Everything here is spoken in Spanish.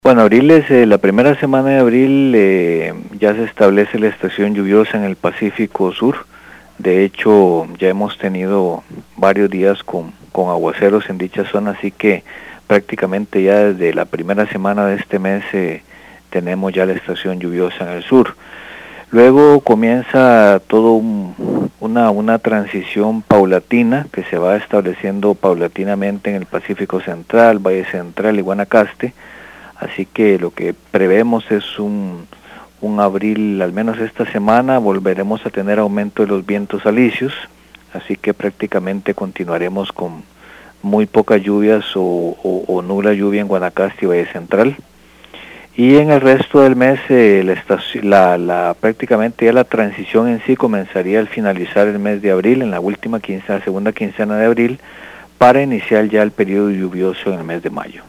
Bueno, abril es la primera semana de abril, ya se establece la estación lluviosa en el Pacífico Sur. De hecho, ya hemos tenido varios días con aguaceros en dicha zona, así que prácticamente ya desde la primera semana de este mes tenemos ya la estación lluviosa en el sur. Luego comienza todo una transición paulatina que se va estableciendo paulatinamente en el Pacífico Central, Valle Central y Guanacaste. Así que lo que prevemos es un abril, al menos esta semana, volveremos a tener aumento de los vientos alisios, así que prácticamente continuaremos con muy pocas lluvias o nula lluvia en Guanacaste y Valle Central. Y en el resto del mes, prácticamente ya la transición en sí comenzaría al finalizar el mes de abril, en la última quincena, segunda quincena de abril, para iniciar ya el periodo lluvioso en el mes de mayo.